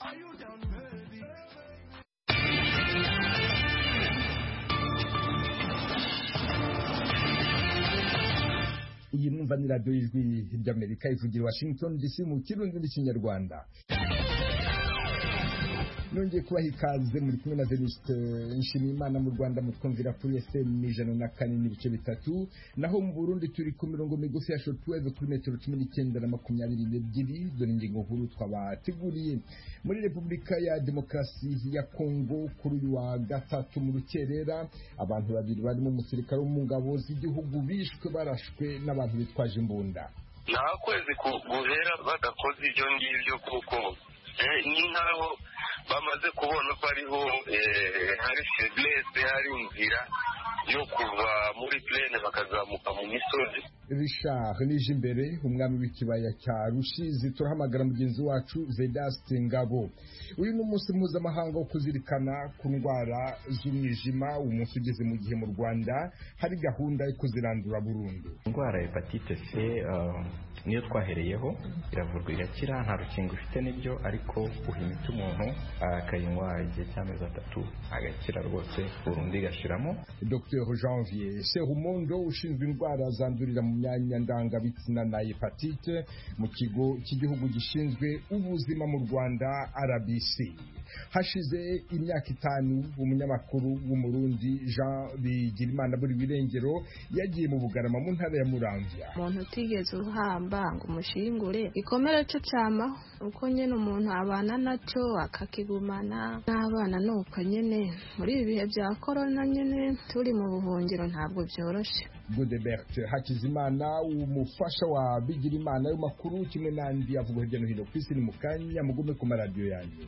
Are you down, baby? Iyi numva ni radio y'ijwi ry'Amerika ivugira Washington DC mu kirundi n'ikinyarwanda. Nongeye kubaha ikaze muri kumwe na Venuste Nshimiyimana mu Rwanda mutwumvira kuri FM 104.3 naho mu Burundi turi ku mirongo migufi ya shortwave kuri metero 19 na 22 dore ingingo nkuru twabateguriye. Muri Repubulika ya Demokarasi ya Kongo kuri wa gatatu mu rukerera abantu babiri barimo umusirikare wo mu ngabo z'igihugu bishwe barashwe n'abantu bitwaje imbunda. Nta kwezi guhera badakoze ibyo ngibyo kuko ni nkaho bamaze kubona ko ariho hari faiblesse, hari inzira yo kuva muri plaine bakazamuka mu misozi. Richard Nijimbere umwami w'ikibaya cya Rushizi turahamagara mugenzi wacu Vedaste Ngabo. Uyu ni umunsi mpuzamahanga wo kuzirikana ku ndwara z'umwijima, umunsi ugeze mu gihe mu Rwanda hari gahunda yo kuzirandura burundu. Indwara ya hepatite C niyo twahereyeho, iravurwa igakira, nta rukingo ifite n'ibyo, ariko uha imiti umuntu akayinywa igihe cy'amezi 3 agakira rwose burundu igashiramo. Dr Janvier Serumondo ushinzwe indwara zandurira mu myanya ndangabitsina na hepatite mu kigo cy'igihugu gishinzwe ubuzima mu Rwanda RBC. Hashize imyaka 5 umunyamakuru w'umurundi Jean Bigirimana buri birengero yagiye mu Bugarama mu ntara ya Muramvya. Umuntu utigeze uhamba ngo umushingure ikomere cyo cyama uko nyene umuntu abana nacyo akakigumana n'abana nuko nyene muri ibi bihe bya corona nyene turi mu buhungiro ntabwo byoroshe. Godebert Hakizimana umufasha wa Bigirimana y'amakuru kimwe n'andi avuga hirya no hino ku isi ni mukanya mugume ku maradiyo yanyu.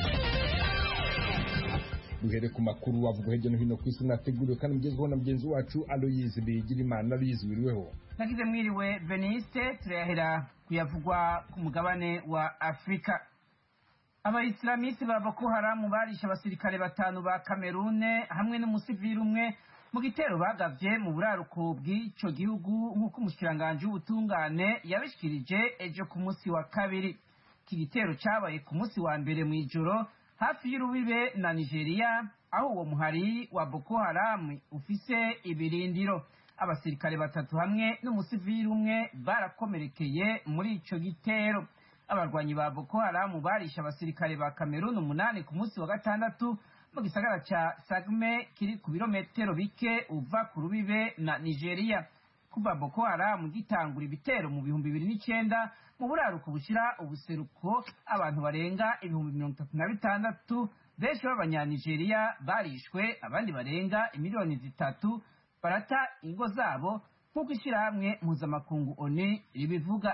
Duhere ku makuru avuga hirya no hino ku isi nateguriwe kandi mugezweho na mugenzi wacu Aloyize Bigirimana. Aloyize wiriweho? Nagize mwiriwe Beniste, turahera kuyavugwa ku mugabane wa Afrika. Abayislamiste ba Boko Haram barisha abasirikare 5 ba Cameroon hamwe n'umusivili umwe mu gitero bagavye mu buraruko bw'ico gihugu nk'uko umushikiranganje w'ubutungane yabishikirije ejo ku munsi wa kabiri. Iki gitero cabaye ku munsi wa mbere mu ijoro hafi y'urubibe na Nigeria, aho uwo muhari wa Boko Haram ufise ibirindiro. Abasirikare 3 hamwe n'umusivili umwe barakomerekeye muri ico gitero. Abarwanyi ba Boko Haram barisha abasirikare ba Cameroon 8 ku munsi wa gatandatu mu gisagara ca Sagme kiri ku birometero bike uva ku rubibe na Nigeria. Kuva Boko Haram gitangura ibitero mu 2009 mu buraruko bushira ubuseruko abantu barenga 36,000 benshi b'abanyanigeria barishwe, abandi barenga 3,000,000 barata ingo zabo nk'uko ishyirahamwe mpuzamakungu ONU ribivuga.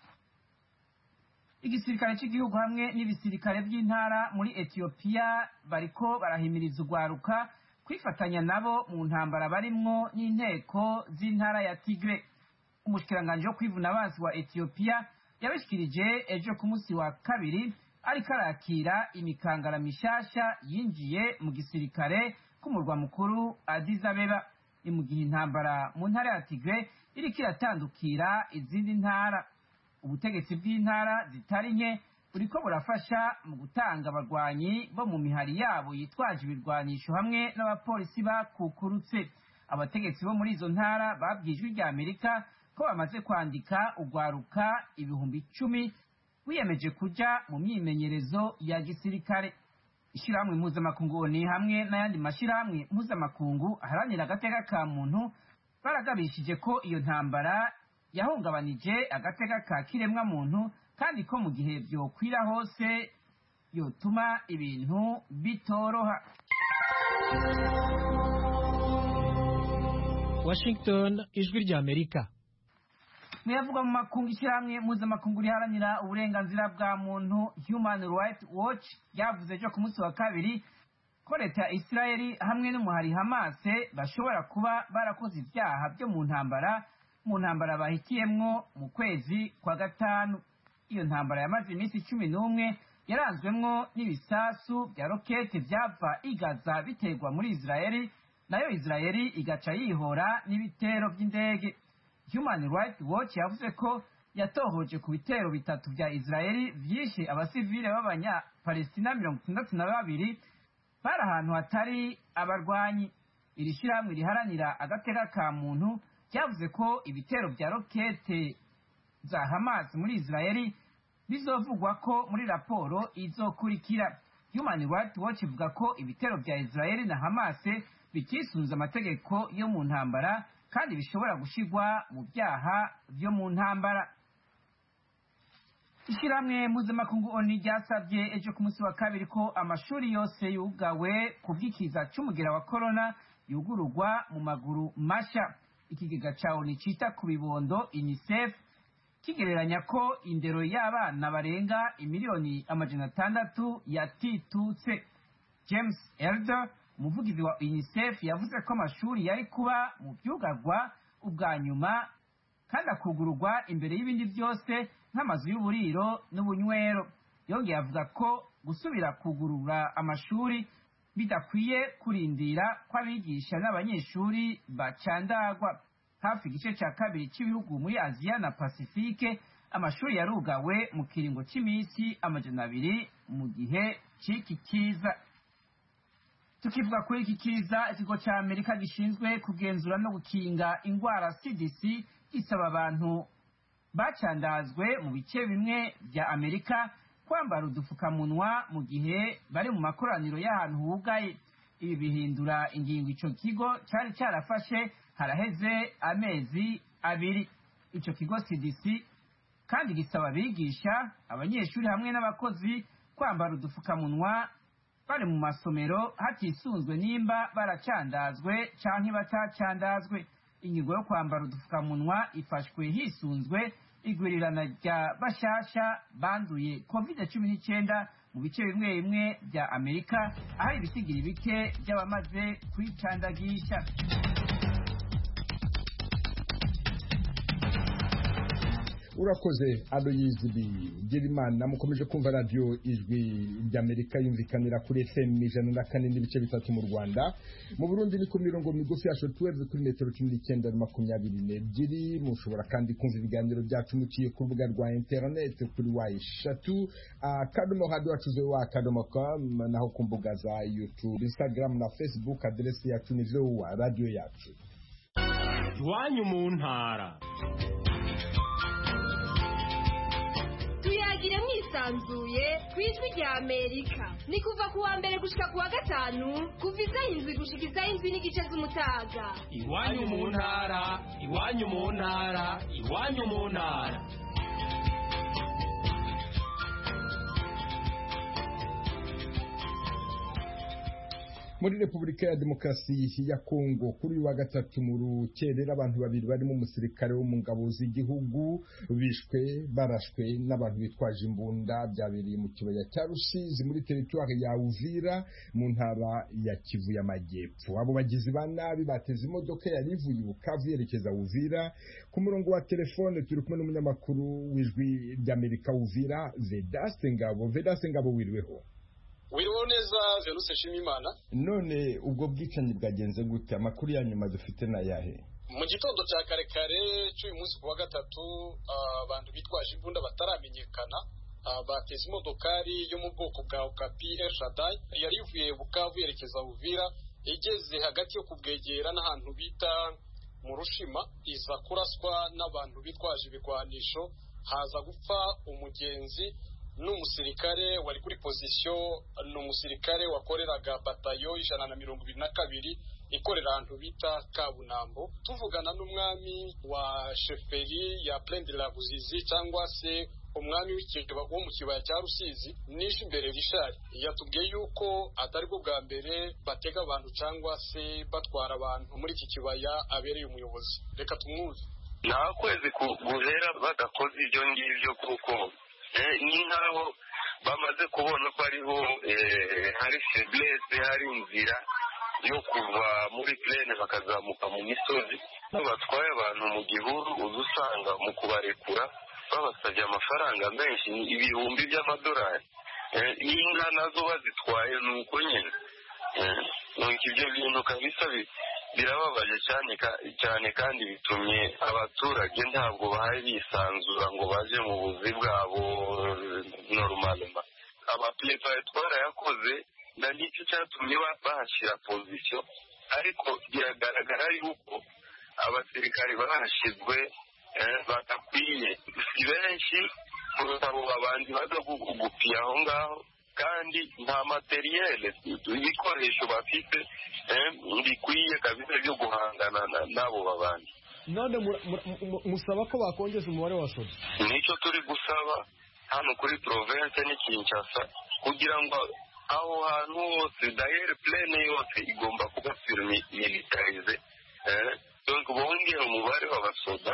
Igisirikare cy'igihugu hamwe n'ibisirikare by'intara muri Ethiopia bariko barahimiriza ugwaruka kwifatanya nabo mu ntambara barimwo n'inteko z'intara ya Tigre. Umushikiranganje wo kwivuna abansi wa Ethiopia yabishikirije ejo ku munsi wa kabiri ariko arakira imikangara mishasha yinjiye mu gisirikare k'umurwa mukuru Addis Abeba. Ni mu gihe intambara mu ntara ya Tigre iriko iratandukira izindi ntara. Ubutegetsi bw'intara zitari nke buriko burafasha mu gutanga abarwanyi bo mu mihari yabo yitwaje ibirwanisho hamwe n'abapolisi bakukurutse. Abategetsi bo muri izo ntara babwijwe rya Amerika ko bamaze kwandika ugwaruka 10,000 wiyemeje kuja mu myimenyerezo ya gisirikare. Ishyirahamwe mpuzamakungu ni hamwe n'ayandi mashyirahamwe mpuzamakungu aharanira agateka ka muntu baragabishije ko iyo ntambara yahungabanije agateka ka kiremwa muntu kandi ko mu gihe byokwira hose yotuma ibintu bitoroha. Washington, ijwi rya Amerika. Muyavuga mu makungu ishyirahamwe mpuzamakungu riharanira uburenganzira bwa muntu Human Rights Watch yavuze ejo ku munsi wa kabiri ko leta ya Israeli hamwe n'umuhari Hamas bashobora kuba barakoze ibyaha byo mu ntambara bahitiyemwo mu kwezi kwa gatanu. Iyo ntambara yamaze iminsi 11 yaranzwemwo n'ibisasu bya rokete byava igaza biterwa muri Israeli, nayo Israeli igaca yihora n'ibitero by'indege. Human Rights Watch yavuze ko yatohoje ku bitero bitatu vya Israeli vyishe abasivile b'abanyapalestina 62 bari ahantu hatari abarwanyi. Iri shirahamwe riharanira agateka ka muntu ryavuze ko ibitero vya rokete za Hamas muri Israeli bizovugwa ko muri raporo izokurikira. Human Rights Watch ivuga ko ibitero vya Israeli na Hamas bikisunza amategeko yo mu ntambara kandi bishobora gushigwa mu byaha vyo mu ntambara. Ishiramwe mpuzamakungu ONU ryasabye ejo ku munsi wa kabiri ko amashuri yose yugawe ku bw'ikiza c'umugera wa corona yugururwa mu maguru masha. Ikigega ca ONU cita ku bibondo UNICEF kigereranya ko indero y'abana barenga imiliyoni 600 yatitutse. James Elder, umuvugizi wa UNICEF, yavuze ko amashuri yari kuba mu byugarwa ubwa nyuma kandi akugururwa imbere y'ibindi byose nk'amazu y'uburiro n'ubunywero. Yongeye avuga ko gusubira kugurura amashuri bidakwiye kurindira ko abigisha n'abanyeshuri bacandagwa. Hafi igice cya kabiri cy'ibihugu muri Aziya na Pasifike amashuri yarugawe mu kiringo cy'iminsi 200 mu gihe c'iki kiza. Tukivuga kuri iki kiza, ikigo cya Amerika gishinzwe kugenzura no gukinga ingwara CDC gisaba abantu bacandazwe mu bice bimwe bya Amerika kwambara udufukamunwa mu gihe bari mu makoraniro y'ahantu hugaye. Ibi bihindura ingingo ico kigo cyari cyarafashe haraheze amezi 2. Ico kigo CDC kandi gisaba abigisha, abanyeshuri hamwe n'abakozi kwambara udufukamunwa bari mu masomero hatisunzwe nimba baracandazwe canke batacandazwe. Ingingo yo kwambara udufukamunwa ifashwe hisunzwe igwirirana rya bashasha banduye COVID-19 mu bice bimwe bimwe bya Amerika, aho ibisigiri bike by'abamaze kwicandagisha. Urakoze Aloyizi Bigirimana. Mukomeje kumva radio Ijwi ry'Amerika yumvikanira kuri FM 104.3 mu Rwanda. Mu Burundi ni ku mirongo migufi ya shortwave kuri metero 19:22. Mushobora kandi kumva ibiganiro byacu muciye ku rubuga rwa internet kuri eshatu akadomo radio atuze wa akadomo.com, naho ku mbuga za YouTube, Instagram na Facebook adresi yacu ni VOA radio yacu. Iwanyu mu ntara. Tuyagire mwisanzuye kwijwi rya Amerika. Ni kuva kuwa mbere gushika kuwa gatanu kuva izayindwi gushika izayindwi n'igice z'umutaga. Iwanyu mu ntara, iwanyu mu ntara, iwanyu mu ntara. Muri Repubulika ya Demokarasi ya Kongo kuri wa gatatu mu rukerera abantu babiri barimo umusirikare wo mu ngabo z'igihugu bishwe barashwe n'abantu bitwaje imbunda. Byabereye mu kibaya cya Rusizi muri teritwari ya Uvira mu ntara ya Kivu y'Amajyepfo. Abo bagizi ba nabi bateze imodoka yari ivuye Bukavu yerekeza Uvira. Ku murongo wa telefone turi kumwe n'umunyamakuru w'Ijwi ry'Amerika Uvira, Vedaste Ngabo. Wiriweho? Wiriweho neza Venuse Shimimana. None ubwo bwicanyi bwagenze gute? Amakuru ya nyuma dufite na yahe? Mu gitondo cya kare cy'uyu munsi kuwa gatatu abantu bitwaje imbunda bataramenyekana bateze imodokari yo mu bwoko bwa Okapi El Shaddai yari ivuye Bukavu yerekeza Uvira, igeze hagati yo kubwegera n'ahantu bita mu Rushima iza kuraswa n'abantu bitwaje ibigwanisho, haza gupfa umugenzi n'umusirikare wari kuri position. N'umusirikare wakoreraga batayo 122 ikorera ahantu bita Kabunambo. Tuvugana n'umwami wa sheferi ya Plaine de la Ruzizi cyangwa se umwami wo mu kibaya cya Rusizi, nishe imbere Richard, yatubwiye yuko atari bwo bwa mbere batega abantu cyangwa se batwara abantu muri iki kibaya abereye umuyobozi. Reka tumwuze. Nta kwezi guhera badakoze ibyo ngibyo kuko ni nkaho bamaze kubona ko ariho hari faiblesse, hari inzira yo kuva muri plaine bakazamuka mu misozi. Batwaye abantu mu gihuru uzusanga mu kubarekura babasabye amafaranga menshi, ibihumbi by'amadolari. Inka nazo bazitwaye nuko nyine. Nuko ibyo bintu kabisa birababaje cyane kandi bitumye abaturage ntabwo bahaye bisanzura ngo baje mu buzi bwabo normalement. Amaplaidoyer twarayakoze na nicyo cyatumye bahashyira pozisiyo, ariko biragaragara yuko abasirikare bahashyizwe badakwiye, si benshi kuruta abo babandi baza kugupiya aho ngaho, kandi nta materiyeli ibikoresho bafite bikwiye kabisa byo guhangana n'abo babandi. none musaba ko bakongeza umubare wa soda? Nicyo turi gusaba hano kuri province ni Kinshasa, kugira ngo aho hantu hose dayere plane yose igomba kuba militarize, donc bongere umubare w'abasoda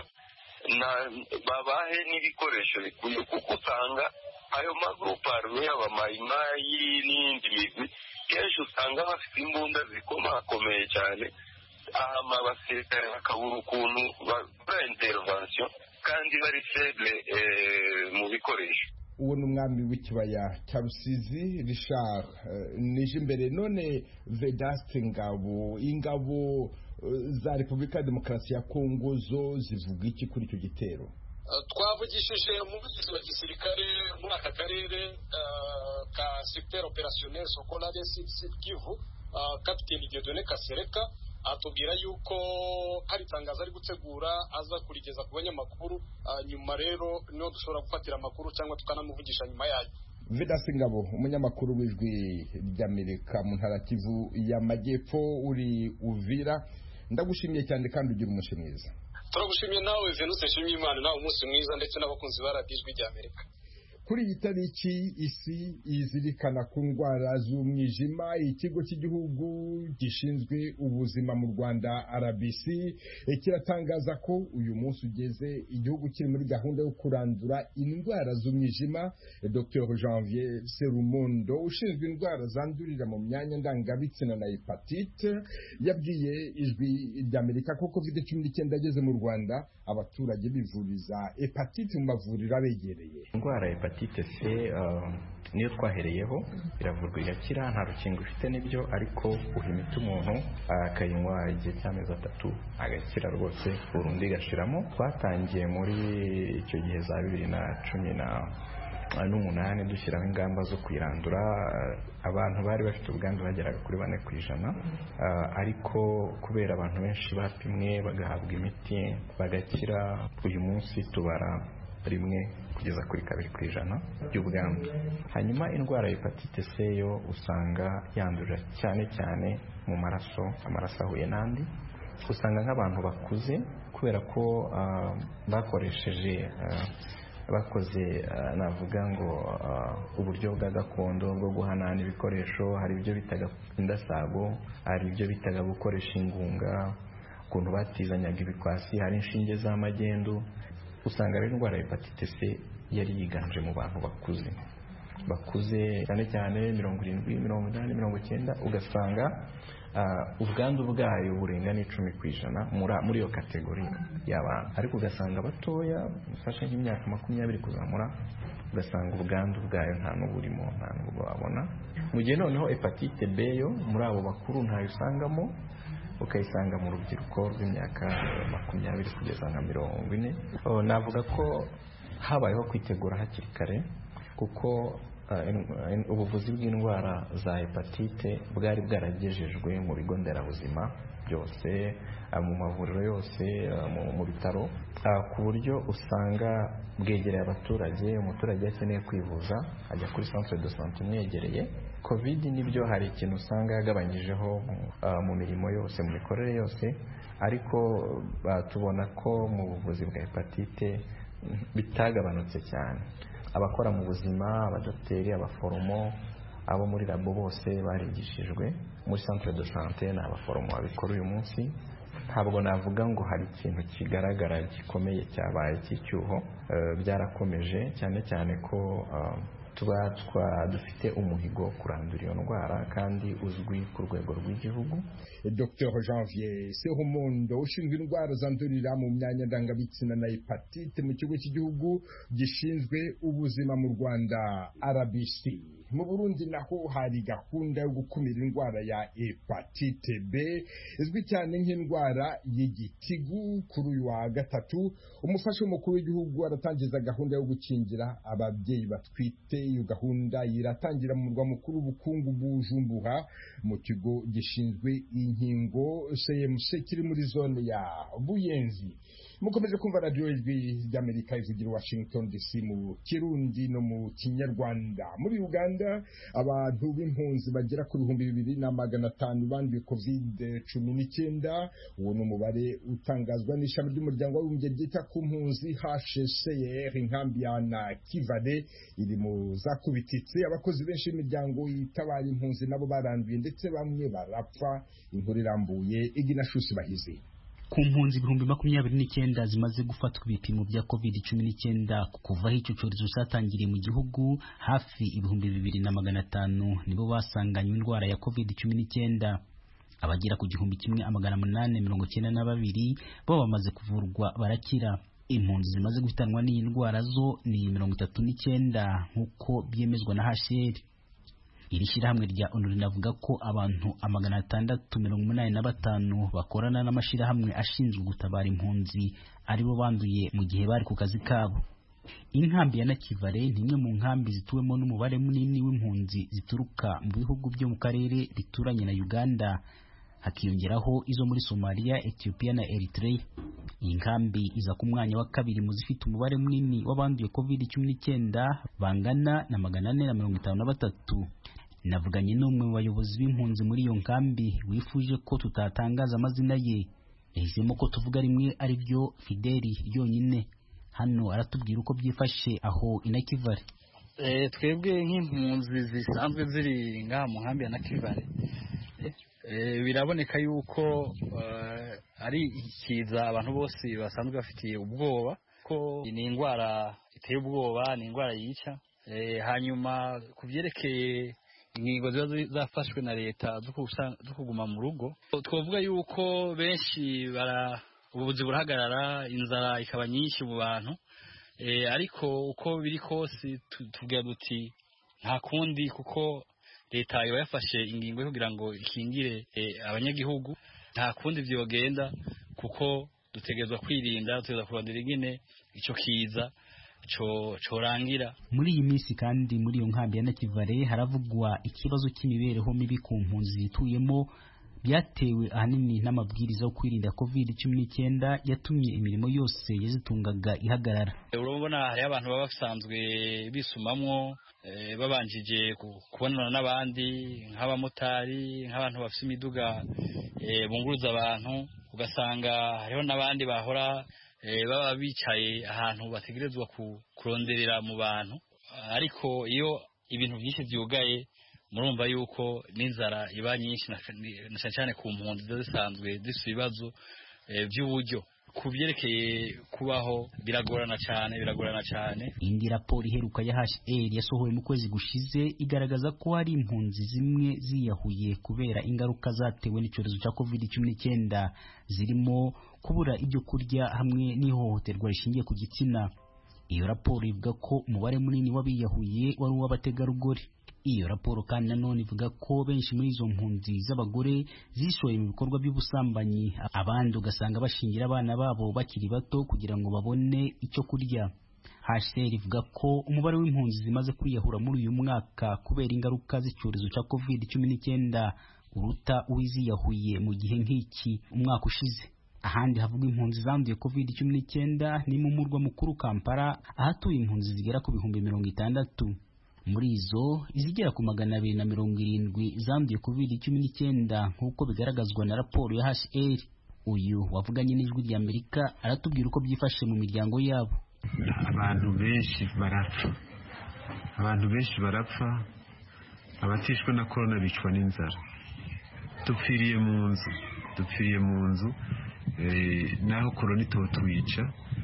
babahe n'ibikoresho bikwiye, kuko usanga ayo magrupe arme y'abamayimayi n'iyindi migwi kenshi usanga bafite imbunda zikomakomeye cyane, ahama abasirikare bakabura ukuntu bakora intervention kandi bari faible mu bikoresho. uwo ni umwami w'ikibaya cya Rusizi Richard nije imbere. None Vedaste Ngabo, ingabo za Repubulika ya Demokarasi ya Kongo zo zivuga iki kuri icyo gitero? Twavugishije umuvugizi wa gisirikare muri aka karere ka secteur opérationnel Sokolade Sud Kivu, Kapiteni Dieudonné Kasereka, atubwira yuko hari itangazo ari gutegura aza kurigeza ku banyamakuru, nyuma rero niho dushobora gufatira amakuru cyangwa tukanamuvugisha nyuma yayo. Vedaste Ngabo, umunyamakuru w'Ijwi ry'Amerika mu ntara Kivu y'Amajyepfo, uri Uvira, ndagushimiye cyane kandi ugira umunsi mwiza. Turagushimiye nawe Venus Nshimiyimana, nawe umunsi mwiza, ndetse n'abakunzi ba Radio Ijwi ry'Amerika. Kuri iyi tariki isi izirikana ku ndwara z'umwijima, ikigo cy'igihugu gishinzwe ubuzima mu Rwanda RBC kiratangaza ko uyu munsi ugeze igihugu kiri muri gahunda yo kurandura indwara z'umwijima. Dr Janvier Serumondo, ushinzwe indwara zandurira mu myanya ndangabitsina na hepatite, yabwiye Ijwi ry'Amerika ko COVID-19 yageze mu Rwanda, abaturage bivuriza hepatite mu mavuriro abegereye. Indwara hepatite C niyo twahereyeho, iravurwa igakira, nta rukingo ifite n'ibyo, ariko uha imiti umuntu akayinywa igihe cy'amezi 3 agakira rwose burundu igashiramo. Twatangiye muri icyo gihe za 2018 dushyiraho ingamba zo kuyirandura. Abantu bari bafite ubwandu bageraga kuri 4%, ariko kubera abantu benshi bapimwe bagahabwa imiti bagakira, uyu munsi tubara rimwe kugeza kuri 2% by'ubwandu. Hanyuma indwara ya hepatite C yo usanga yandurira cyane mu maraso ahuye n'andi. Usanga nk'abantu bakuze, kubera ko bakoze navuga ngo uburyo bwa gakondo bwo guhanana ibikoresho, hari ibyo bitaga indasago, hari ibyo bitaga gukoresha ingunga, ukuntu batizanyaga ibikwasi, hari inshinge z'amagendu. Usanga rero indwara ya hepatite C yari yiganje mu bantu bakuze cyane 70, 80, 90, ugasanga ubwandu bwayo burenga n'10% muri iyo kategori y'abantu. Ariko ugasanga batoya bafashe nk'imyaka 20 kuzamura, ugasanga ubwandu bwayo nta n'uburimo, nta n'ubwo babona. Mu gihe noneho hepatite B yo muri abo bakuru ntayo usangamo, ukayisanga mu rubyiruko rw'imyaka 20 kugeza nka 40. Navuga ko habayeho kwitegura hakiri kare, kuko ubuvuzi bw'indwara za hepatite bwari bwaragejejwe mu bigo nderabuzima byose, mu mavuriro yose, mu bitaro, ku buryo usanga bwegereye abaturage. Umuturage akeneye kwivuza ajya kuri centre de santé imwegereye. Covid nibyo hari ikintu usanga yagabanyijeho mu mirimo yose, mu mikorere yose, ariko tubona ko mu buvuzi bwa hepatite bitagabanutse cyane. Abakora mu buzima, abadokiteri, abaforomo, abo muri labo bose barigishijwe. Muri centre de santé ni abaforomo babikora uyu munsi. Ntabwo navuga ngo hari ikintu kigaragara gikomeye cyabaye cy'icyuho. Byarakomeje cyane ko dufite umuhigo kurandura iyo ndwara kandi uzwi ku rwego rw'igihugu. Dr Janvier Serumondo, ushinzwe indwara zandurira mu myanya ndangabitsina na hepatite mu kigo cy'igihugu gishinzwe ubuzima mu Rwanda RBC. mu Burundi naho hari gahunda yo gukumira indwara ya hepatite B izwi cyane nk'indwara y'igitigu. Kuri uyu wa gatatu umufasha w'umukuru w'igihugu aratangiza gahunda yo gukingira ababyeyi batwite. Iyo gahunda iratangira mu murwa mukuru w'ubukungu Bujumbura mu kigo gishinzwe inkingo CMC kiri muri zone ya Buyenzi. Mukomeje kumva radio ijwi ry'Amerika ivugira Washington DC mu Kirundi no mu Kinyarwanda. Muri Uganda abantu b'impunzi bagera ku 2,500 banduye COVID-19. Uwo ni umubare utangazwa n'ishami ry'umuryango w'abibumbye ryita ku mpunzi HCR. Inkambi ya Nakivale iri mu zakubititse. Abakozi benshi b'imiryango itabara impunzi nabo baranduye ndetse bamwe barapfa. Inkuru irambuye Iginashusi Bahizi. Ku mpunzi 29 zimaze gufatwa ibipimo bya COVID-19 kuva icyo cyorezo cyatangiriye mu gihugu, hafi 2,500 nibo basanganywe indwara ya COVID-19. Abagera ku 1,892 bo bamaze kuvurwa barakira. Impunzi zimaze guhitanwa n'iyi ndwara zo ni 39 nk'uko byemezwa na HCR. Iri shyirahamwe rya ONU rinavuga ko abantu 685 bakorana n'amashyirahamwe ashinzwe gutabara impunzi aribo banduye mu gihe bari ku kazi kabo. Inkambi ya Nakivale ni imwe mu nkambi zituwemo n'umubare munini w'impunzi zituruka mu bihugu byo mu karere bituranye na Uganda, hakiyongeraho izo muri Somalia, Ethiopia na Eritrea. Iyi nkambi iza ku mwanya wa kabiri mu zifite umubare munini w'abanduye COVID-19 bangana na 453. Navuganye n'umwe mu bayobozi b'impunzi muri iyo nkambi wifuje ko tutatangaza amazina ye. Yahisemo ko tuvuga rimwe ari byo Fideli yonyine. Hano aratubwira uko byifashe aho i Nakivale. Twebwe nk'impunzi zisanzwe ziri ngaha mu nkambi ya Nakivale, biraboneka yuko ari ikiza abantu bose basanzwe bafitiye ubwoba ko ni indwara iteye ubwoba, ni indwara yica. Hanyuma kubyerekeye ingingo ziba zafashwe na leta zo kuguma mu rugo, twavuga yuko benshi ubuvuzi burahagarara, inzara ikaba nyinshi mu bantu, ariko uko biri kose tuvuga duti nta kundi, kuko leta iba yafashe ingingo yo kugira ngo ikingire abanyagihugu. Nta kundi vyogenda, kuko dutegerezwa kwirinda, dutegerezwa kurondera ingene ico kiza corangira. Muri iyi minsi kandi muri iyo nkambi ya Nakivale haravugwa ikibazo cy'imibereho mibi ku mpunzi zituyemo, byatewe ahanini n'amabwiriza yo kwirinda COVID-19 yatumye imirimo yose yazitungaga ihagarara. Urabona hari abantu baba basanzwe bisumamwo, babanjije kubonana n'abandi nk'abamotari, nk'abantu bafite imiduga bunguruza abantu, ugasanga hariho n'abandi bahora baba bicaye ahantu bategerezwa kuronderera mu bantu. Ariko iyo ibintu byinshi byugaye, murumva yuko n'inzara iba nyinshi, na cyane ku mpunzi zisanzwe zifite ibibazo by'uburyo. Ku byerekeye kubaho biragorana cyane. Indi raporo iheruka ya HCR yasohowe mu kwezi gushize igaragaza ko hari impunzi zimwe ziyahuye kubera ingaruka zatewe n'icyorezo cya COVID-19, zirimo kubura ibyo kurya hamwe n'ihohoterwa rishingiye ku gitsina. Iyo raporo ivuga ko umubare munini w'abiyahuye wari uw'abategarugori. Iyo raporo kandi nanone ivuga ko benshi muri izo mpunzi z'abagore zishoye mu bikorwa by'ubusambanyi, abandi ugasanga bashingira abana babo bakiri bato kugira ngo babone icyo kurya. HCR ivuga ko umubare w'impunzi zimaze kwiyahura muri uyu mwaka kubera ingaruka z'icyorezo cya COVID-19 uruta uwiziyahuye mu gihe nk'iki umwaka ushize. Ahandi havuga impunzi zanduye COVID-19 ni mu murwa mukuru Kampala, ahatuye impunzi zigera ku 60,000. Muri izo izigera ku 270 zanduye COVID-19 nk'uko bigaragazwa na raporo ya HCR. Uyu wavuganye n'ijwi rya Amerika aratubwira uko byifashe mu miryango yabo. Abantu benshi barapfa, abatishwe na corona bicwa n'inzara. Dupfiriye mu nzu naho corona itotwica,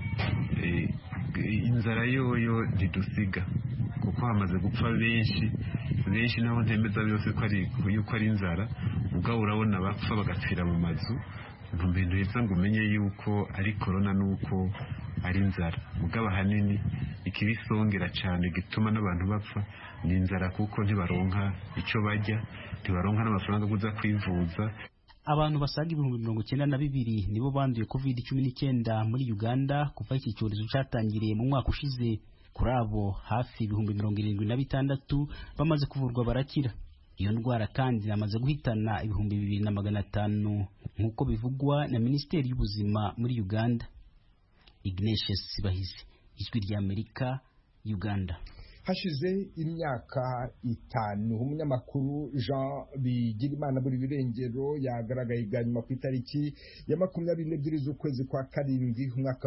inzara yoyo ntidusiga, kuko hamaze gupfa benshi naho ntemeza byose ko yuko ari inzara. Ubwo urabona bapfa bagapfira mu mazu, ntumbendo yeza ngo umenye yuko ari corona nuko ari inzara. Mugabo hanini ikibisongera cyane gituma n'abantu bapfa ni inzara, kuko ntibaronka icyo bajya, ntibaronka n'amafaranga yo kuza kwivuza. Abantu basaga 92,000 nibo banduye COVID-19 muri Uganda kuva iki cyorezo cyatangiriye mu mwaka ushize. Kuri abo hafi 76,000 bamaze kuvurwa barakira. Iyo ndwara kandi yamaze guhitana 2,500 nk'uko bivugwa na Minisiteri y'Ubuzima muri Uganda. Ignatius Sibahizi, Ijwi ry'Amerika, Uganda. Hashize imyaka 5 umunyamakuru Jean Bigirimana buri birengero yagaragaye ganyuma ku itariki ya 22 z'ukwezi kwa karindwi umwaka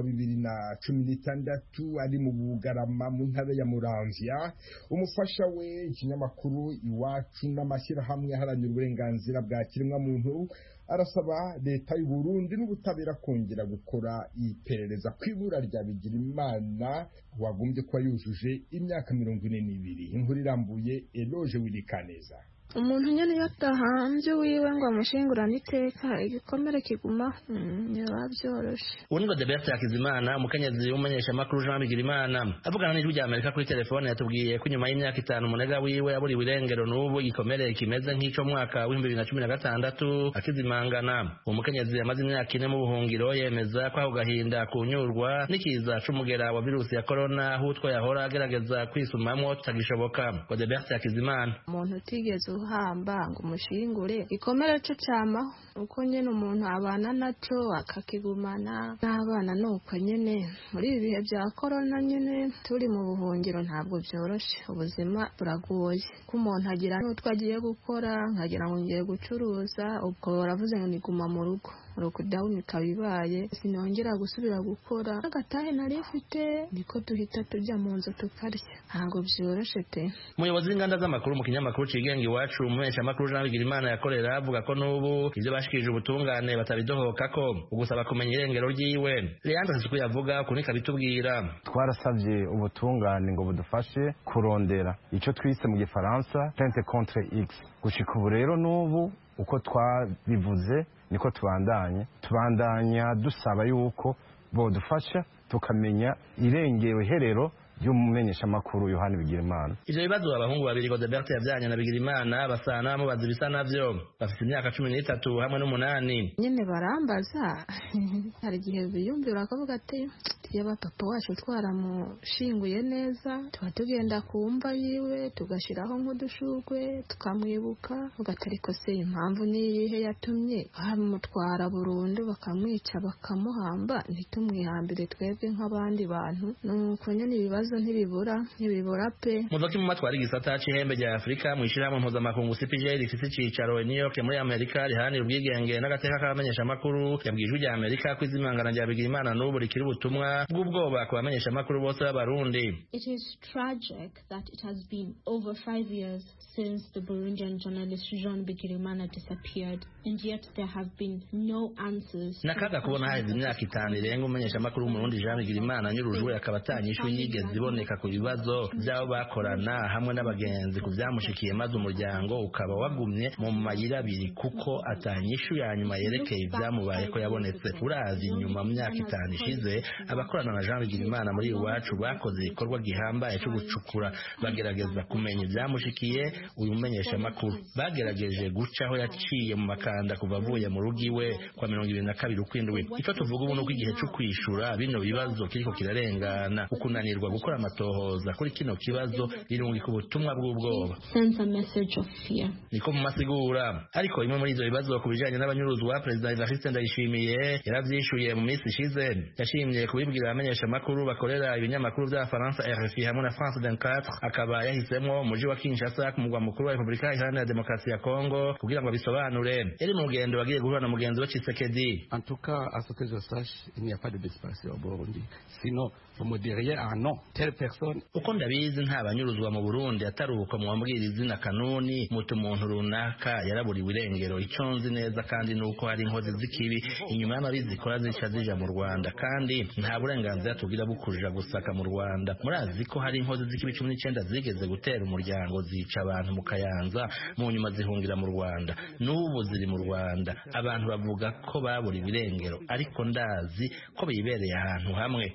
2016 ari mu Bugarama mu ntara ya Muramvya. Umufasha we ikinyamakuru Iwacu n'amashyirahamwe aharanira uburenganzira bwa kiremwa muntu arasaba leta y'u Burundi n'ubutabera kongera gukora iperereza kwibura rya Bigirimana wagombye kuba yujuje imyaka 42. Inkuru irambuye Eloge Wilikaneza. Umuntu nyene yatahambye wiwe ngo amushingurane iteka igikomere kiguma yabyoroshe. Unigo Debert Hakizimana umukenyezi w'umumenyesha makuru Jean Bigirimana avugana n'Ijwi ry'Amerika kuri telefone yatubwiye ko nyuma y'imyaka 5 umunega wiwe aburiwe irengero n'ubu igikomere kimeze nk'ico mwaka wa 2016 akizimangana. Umukenyezi yamaze imyaka 4 mu buhungiro yemeza ko aho gahinda kunyurwa n'ikiza c'umugera wa virusi ya corona ahutwa yahora agerageza kwisumamwo tutagishoboka. Ngo Debert Hakizimana umuntu utigeze uhamba ngo umushingure ikomere cyo cyama uko nyene umuntu abana naco akakigumana n'abana nuko nyene muri ibi bihe bya corona nyene turi mu buhungiro ntabwo byoroshe, ubuzima buragoye ko umuntu agira n'utwo agiye gukora nkagira ngo ngiye gucuruza ubwo baravuze ngo niguma mu rugo lockdown kabibaye sinongera gusubira gukora agatahe nari mfite niko duhita tujya mu nzu tukarya ntabwo byoroshe te. Umuyobozi w'inganda z'amakuru mu kinyamakuru cigenga Iwacu umumenyesha makuru Jean Bigirimana yakorera avuga ko n'ubu ivyo bashikije ubutungane batabidohoka ko ugusaba kumenya irengero ryiwe. Leandre Siko yavuga kunika bitubwira twarasavye ubutungane ngo budufashe kurondera ico twise mu gifaransa plainte contre X. Gushika ubu rero n'ubu uko twabivuze niko tubandanya dusaba yuko bodufasha tukamenya irengewe herero y'umumenyesha makuru Yohani Bigirimana. Ivyo bibazo abahungu babiri ngo Debert yavyanye na Bigirimana basana mu bazi bisa navyo bafite imyaka 13 hamwe n'8 nyene barambaza hari gihe biyumvira akavuga ati yaba papa wacu twaramushinguye neza tuba tugenda kumva yiwe tugashiraho nk'udushugwe tukamwibuka ugatereko se impamvu niyihe yatumye bamutwara burundu bakamwica bakamuhamba ntitumwihambire twebwe nk'abandi bantu nuko nyene ibibazo ntibibura pe. Muzoki mu matwari gisata c'ihembe rya Afrika mwishirahamwe mpuzamakungu CPJ rifite icicaro New York muri Amerika riharanira ubwigenge n'agateka k'abamenyesha makuru yabwiye Ijwi ry'Amerika ko izimangana rya Bigirimana n'ubu rikiri ubutumwa bw'ubwoba ku bamenyesha makuru bose b'Abarundi. It is tragic that it has been over 5 years since the Burundian journalist Jean Bigirimana disappeared and yet there have been no answers. Nakaga kubona haize imyaka 5 irenga umumenyesha makuru w'Umurundi Jean Bigirimana nyurujwe akabatanya ishu yigeze ziboneka ku bibazo byabo bakorana hamwe n'abagenzi ku byamushikiye maze umuryango ukaba wagumye mu mayira abiri kuko atanyishu ya nyuma yerekeye ibyamubaye ko yabonetse. Urazi nyuma mu myaka 5 ishize abakorana na Jean Bigirimana muri Iwacu bakoze ikorwa gihambaye cyo gucukura bagerageza kumenya ibyamushikiye uyu mumenyesha makuru bagerageje gucaho yaciye mu makanda kuva avuye mu rugi we kwa 2022 ukwindwi. Icyo tuvuga ubu nuko igihe cyo kwishura bino bibazo kiriko kirarengana ukunanirwa gukora amatohoza kuri kino kibazo rirungika ubutumwa bw'ubwoba. Sends a message of fear. Niko mu masigura ariko imwe muri izo bibazo kubijanye n'abanyuruzwa President Evariste Ndayishimiye yaravyishuye mu minsi ishize yashimye kubibwira abamenyesha makuru bakorera ibinyamakuru bya France RFI hamwe na France 24 akaba yahisemo umuji wa Kinshasa ku mugwa mukuru wa Republika Iharanira Demokarasi ya Kongo kugira ngo bisobanure eri mu rugendo wagiye guhura na mugenzi we Tshisekedi. En tout cas à ce que je sache il n'y a pas de disparition au Burundi sinon vous diriez ah non telle personne. Uko ndabizi nta banyuruzwa mu Burundi ataruko mu mabwiriza na kanuni mutu umuntu runaka yaraburiwe irengero. Icyo nzi neza kandi nuko hari inkozi z'ikibi inyuma y'amabizi zikora zica zija mu Rwanda kandi nta burenganzira tugira bukurira gusaka mu Rwanda. Murazi ko hari inkozi z'ikibi 19 zigeze gutera umuryango zica abantu mu Kayanza mu nyuma zihungira mu Rwanda. N'ubu ziri mu Rwanda. Abantu bavuga ko babura ibirengero ariko ndazi ko bibereye ahantu hamwe.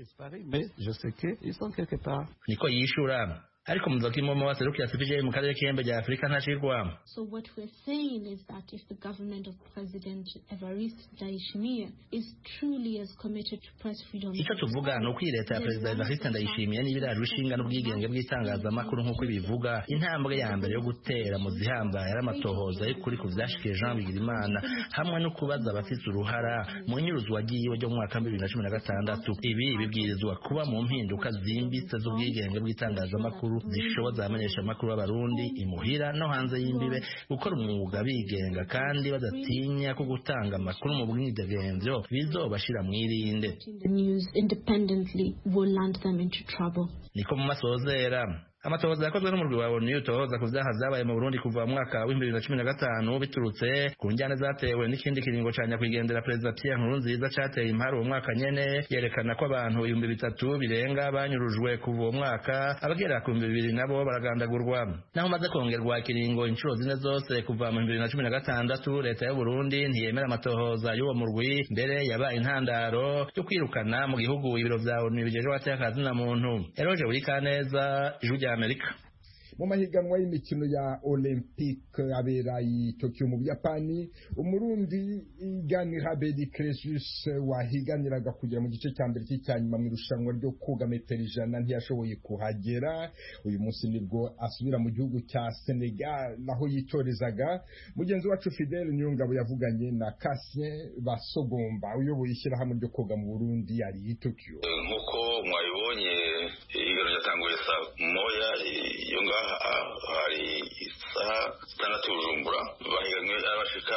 Niko yishura. Ariko muzakimo mawaseruki yasifije mu karere k'Ihembe rya Afurika ntashirwa. So what we're saying is that if the government of President Evariste Ndayishimiye is truly as committed to press freedom, icyo tuvuga no kwireta ya President Evariste Ndayishimiye n'ibiraje ushinga n'ubwigenge bw'itangazamakuru nk'uko bivuga. Intambwe ya mbere yo gutera mu zihamba yaramatohoza y'ukuri ku vyashikiye Jean Bigirimana hamwe no kubaza abafite uruhara mu nyuruzo wagiye ryo mu mwaka 2016. Ibi bibwirizwa kuba mu mpinduka zimbitse z'ubwigenge bw'itangazamakuru zishoboza abamenyesha amakuru b'abarundi imuhira no hanze y'imbibe gukora umwuga bigenga kandi badatinya ko gutanga amakuru mu bwidegembyo bizobashira mwirinde. The news independently will land them into trouble. Niko mu masozera amatohoza yakozwe n'umurwi wa ONU utohoza ku vyaha vyabaye mu Burundi kuva mu mwaka wa 2015 biturutse ku njyane zatewe n'ikindi kiringo ca nyakwigendera Perezida Pierre Nkurunziza cateye impari uwo mwaka nyene, yerekana ko abantu 3,000 birenga banyurujwe kuva uwo mwaka, abagera ku 2,000 nabo baragandagurwa. Naho maze kongerwa ikiringo inshuro zine zose kuva mu 2016, leta y'u Burundi ntiyemera amatohoza y'uwo murwi, mbere yabaye intandaro yo kwirukana mu gihugu ibiro vya ONU bijeje watakazi na muntu. Eroje Urikaneza, Amerika. Mu mahiganwa y'imikino ya Olympique abera i Tokyo mu Buyapani, umurundi Iganira Bedi Cresus wahiganiraga kugera mu gice cya mbere cy'icyanyuma mu irushanwa ryo koga metero 100 ntiyashoboye kuhagera. Uyu munsi nibwo asubira mu gihugu cya Senegal naho yitorezaga. Mugenzi wacu Fidel Nyungabo yavuganye na Cassien Basogomba uyoboye ishyirahamwe ryo koga mu Burundi yari i Tokyo. Nkuko mwabibonye igano ryatanguye saa moya iyo ngaha hari isaha 6 Bujumbura, bahiganywe abashika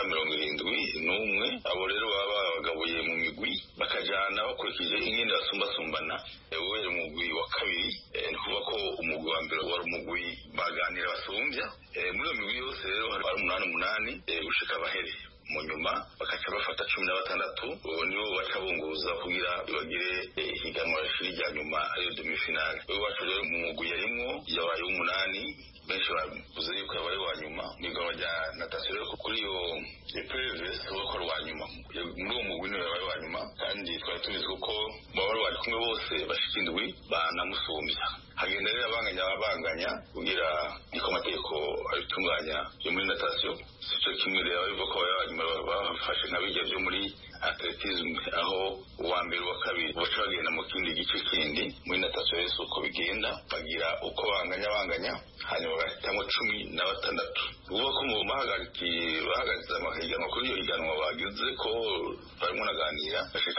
71. Abo rero baba bagabuye mu migwi bakajana bakurikije ingene basumbasumbana. Uwera umugwi wa kabiri ni kuvuga ko umugwi wa mbere wari umugwi baganira basumbya. Muri iyo migwi yose rero hari 8 gushika bahere mu nyuma bakaca bafata 16 nibo baca bunguruza kugira bagire higanwa rya nyuma ariyo demi-finale. Wacu rero mu mugwi yarimwo yabaye 8, benshi bavuze yuko yabaye wa nyuma nigaba rya natation rero kuri iyo epreve sokora wa nyuma. Muri uwo mugwi niwe yabaye wa nyuma kandi twari tubizi ko baba bari kumwe bose bashikindwi banamusumbya. Hagenda rero abanganya kugira niko amategeko abitunganya yo muri natation. Sico kimwe rero bivuga ko abanyuma bafashe nabijya byo muri atletism aho uwa mbere wa kabiri baca bagenda mu kindi gice kindi muri natation yose uko bigenda bagira uko banganya hanyuma bagahitamo 16. Uvuga ko mu bahagaritse amahiganwa kuri iyo higanwa bagize ko barimo naganira bashika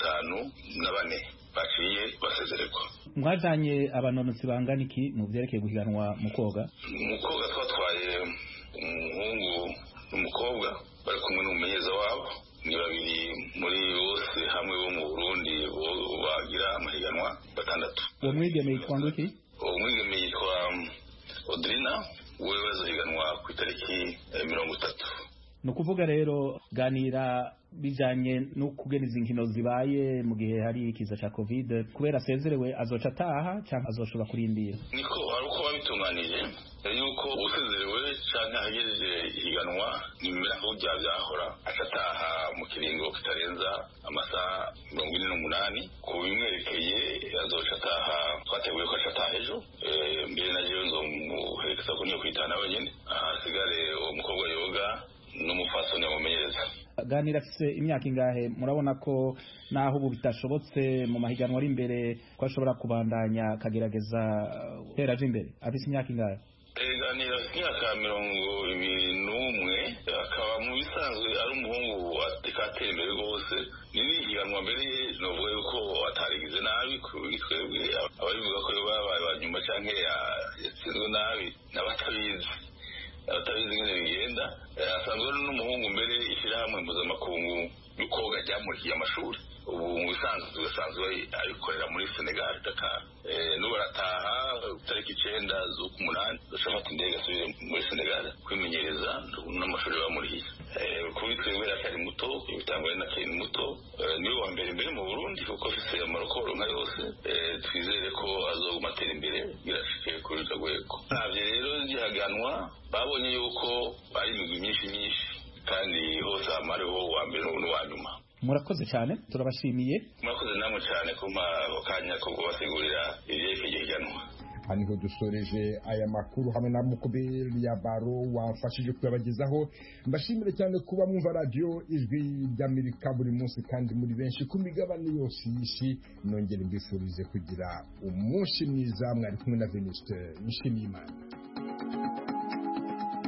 54 baciye basezererwa. Mwajanye abanonotsi bangana iki mu byerekeye guhiganwa mu koga? Mu koga twatwaye umuhungu n'umukobwa bari kumwe n'umumenyeza wabo, ni babiri muri bose hamwe bo mu Burundi bagira amahiganwa 6. Uwo mwigeme yitwa ngiki? Uwo mwigeme yitwa Odrina, wewe bazohiganwa ku itariki 30. No kuvuga rero ganira bijanye no kugeneza inkino zibaye mu gihe hari ikiza ca Covid, kubera sezerewe azoca ataha cyangwa azoshobora kurindira? Niko ari uko babitunganije yuko usezerewe canke hagejeje higanwa nimera aho byahora acataha mu kiringo kitarenza amasaha 48. Ku bimwerekeye azoca ataha, twateguye ko acataha ejo. Mbere na jewe nzomuherekeza ko niyo kwitana wenyene asigare uwo mukobwa yoga n'umufasoni wamumenyereza. Ganira afise imyaka ingahe? Murabona ko naho ubu bitashobotse mu mahiganwa ari imbere ko ashobora kubandanya kagerageza teraje imbere? Afise imyaka ingahe? Ganira imyaka 21, akaba mu bisanzwe ari umuhungu atekateye imbere rwose. Ni higanwa mbere novuga yuko atarigize nabi kubitwebwe ababivuga ko babaye banyuma canke yatsinzwe nabi n'abatabizi ingene bigenda. Asanzwe n'umuhungu mbere ishyirahamwe mpuzamakungu y'ukoga ryamurikiye amashuri. Ubu mu bisanzwe abikorera muri Senegal, Dakar. N'ubu arataha tariki 9 z'ukumunani ashafata indege asubire muri Senegal kwimenyereza n'amashuri bamurikiye. Kuri twebwe akari muto, bitangwa na kene muto, niwe wa mbere mu Burundi kuko afise amarokoro nka yose twizere ko azoguma atera imbere birashike kuri urwo rwego ntabyo rero gihaganwa babonye yuko ari imigwi myinshi kandi hose hariho uwa mbere n'uwa nyuma. Murakoze cyane turabashimiye. Murakoze namwe cyane kumpa ako kanya ko kubasigurira ibyerekeye higanwa. Aha niho dusoreje aya makuru hamwe na Mukubeli ya Baro wafashije kuyabagezaho. Mbashimire cyane kuba mwumva radio Ijwi ry'Amerika buri munsi kandi muri benshi ku migabane yose y'isi. Nongere mbifurize kugira umunsi mwiza mwari kumwe na Venuste Nshimiyimana.